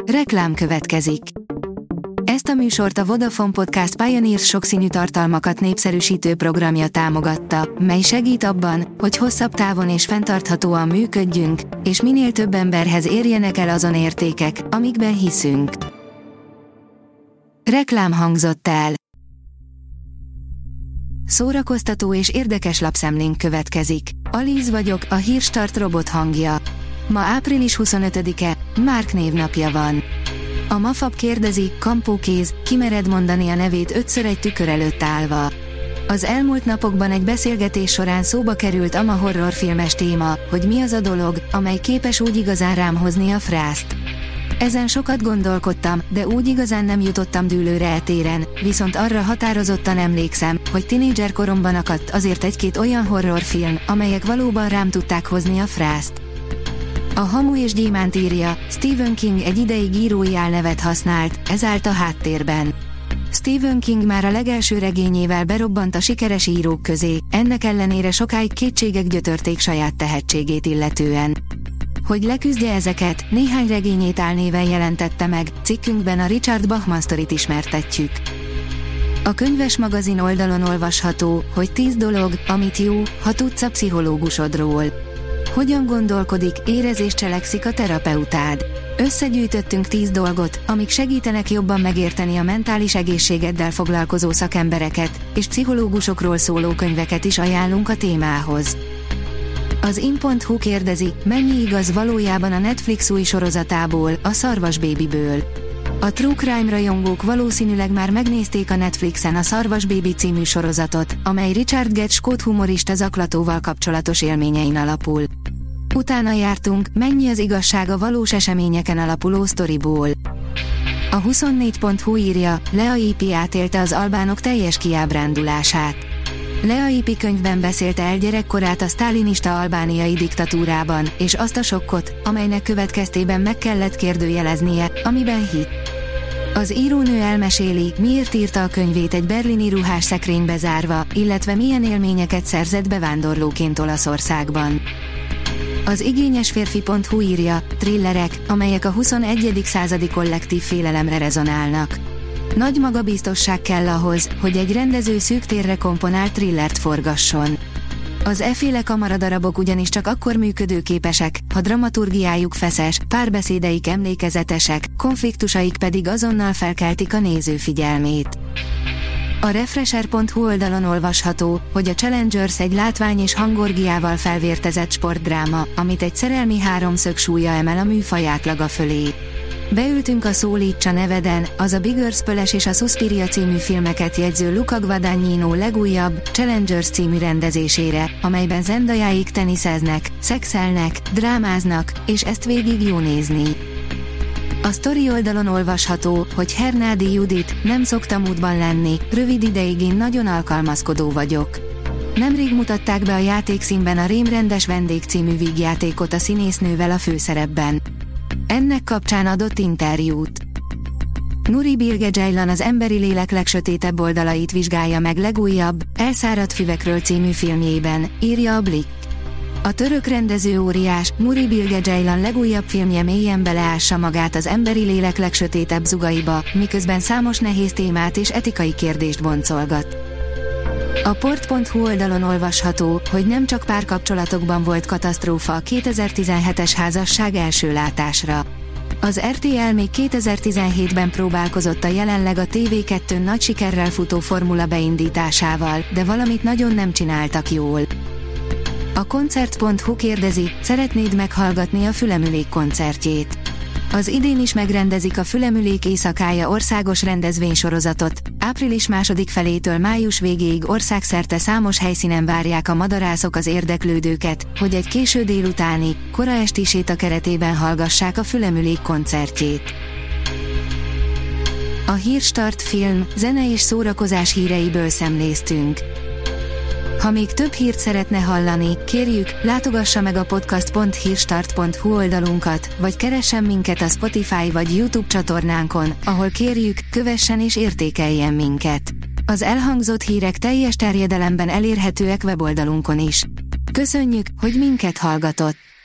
Reklám következik. Ezt a műsort a Vodafone Podcast Pioneers sokszínű tartalmakat népszerűsítő programja támogatta, mely segít abban, hogy hosszabb távon és fenntarthatóan működjünk, és minél több emberhez érjenek el azon értékek, amikben hiszünk. Reklám hangzott el. Szórakoztató és érdekes lapszemlénk következik. Alíz vagyok, a Hírstart robot hangja. Ma április 25-e, Márk névnapja van. A Mafab kérdezi, Kampókéz, ki mered mondani a nevét ötször egy tükör előtt állva. Az elmúlt napokban egy beszélgetés során szóba került a horrorfilmes téma, hogy mi az a dolog, amely képes úgy igazán rám hozni a frászt. Ezen sokat gondolkodtam, de úgy igazán nem jutottam dűlőre etéren, viszont arra határozottan emlékszem, hogy tinédzser koromban akadt azért egy-két olyan horrorfilm, amelyek valóban rám tudták hozni a frászt. A Hamu és Gyémánt írja, Stephen King egy ideig írói álnevet használt, ez állt a háttérben. Stephen King már a legelső regényével berobbant a sikeres írók közé, ennek ellenére sokáig kétségek gyötörték saját tehetségét illetően. Hogy leküzdje ezeket, néhány regényét álnéven jelentette meg, cikkünkben a Richard Bachman sztorit ismertetjük. A Könyves magazin oldalon olvasható, hogy 10 dolog, amit jó, ha tudsz a pszichológusodról. Hogyan gondolkodik, érez és cselekszik a terapeutád? Összegyűjtöttünk 10 dolgot, amik segítenek jobban megérteni a mentális egészségeddel foglalkozó szakembereket, és pszichológusokról szóló könyveket is ajánlunk a témához. Az in.hu kérdezi, mennyi igaz valójában a Netflix új sorozatából, a Szarvas Babyből. A True Crime rajongók valószínűleg már megnézték a Netflixen a Szarvas Baby című sorozatot, amely Richard Gere skót humorista zaklatóval kapcsolatos élményein alapul. Utána jártunk, mennyi az igazság a valós eseményeken alapuló sztoriból. A 24.hu írja, Lea Ypi átélte az albánok teljes kiábrándulását. Lea Ypi könyvben beszélte el gyerekkorát a sztálinista albániai diktatúrában, és azt a sokkot, amelynek következtében meg kellett kérdőjeleznie, amiben hitt. Az írónő elmeséli, miért írta a könyvét egy berlini ruhás szekrénybe zárva, illetve milyen élményeket szerzett bevándorlóként Olaszországban. Az igényesférfi.hu írja, thrillerek, amelyek a 21. századi kollektív félelemre rezonálnak. Nagy magabiztosság kell ahhoz, hogy egy rendező szűk térre komponált thrillert forgasson. Az efféle kamaradarabok ugyanis csak akkor működőképesek, ha dramaturgiájuk feszes, párbeszédeik emlékezetesek, konfliktusaik pedig azonnal felkeltik a néző figyelmét. A Refresher.hu oldalon olvasható, hogy a Challengers egy látvány és hangorgiával felvértezett sportdráma, amit egy szerelmi háromszög súlya emel a műfaj átlaga fölé. Beültünk a Szólítsa neveden, az a Bigger Spöles és a Suspiria című filmeket jegyző Luca Guadagnino legújabb, Challengers című rendezésére, amelyben Zendayaik teniszeznek, szexelnek, drámáznak, és ezt végig jó nézni. A Story oldalon olvasható, hogy Hernádi Judit, nem szoktam útban lenni, rövid ideig én nagyon alkalmazkodó vagyok. Nemrég mutatták be a játékszínben a Rémrendes vendég című vígjátékot a színésznővel a főszerepben. Ennek kapcsán adott interjút. Nuri Bilge Ceylan az emberi lélek legsötétebb oldalait vizsgálja meg legújabb, Elszáradt füvekről című filmjében, írja a Blick. A török rendező óriás, Nuri Bilge Ceylan legújabb filmje mélyen beleássa magát az emberi lélek legsötétebb zugaiba, miközben számos nehéz témát és etikai kérdést boncolgat. A port.hu oldalon olvasható, hogy nem csak párkapcsolatokban volt katasztrófa a 2017-es házasság első látásra. Az RTL még 2017-ben próbálkozott a jelenleg a TV2-n nagy sikerrel futó formula beindításával, de valamit nagyon nem csináltak jól. A koncert.hu kérdezi, szeretnéd meghallgatni a Fülemülék koncertjét? Az idén is megrendezik a Fülemülék éjszakája országos rendezvénysorozatot, április második felétől május végéig országszerte számos helyszínen várják a madarászok az érdeklődőket, hogy egy késő délutáni, kora esti séta keretében hallgassák a Fülemülék koncertjét. A Hírstart film, zene és szórakozás híreiből szemléztünk. Ha még több hírt szeretne hallani, kérjük, látogassa meg a podcast.hírstart.hu oldalunkat, vagy keressen minket a Spotify vagy YouTube csatornánkon, ahol kérjük, kövessen és értékeljen minket. Az elhangzott hírek teljes terjedelemben elérhetőek weboldalunkon is. Köszönjük, hogy minket hallgatott!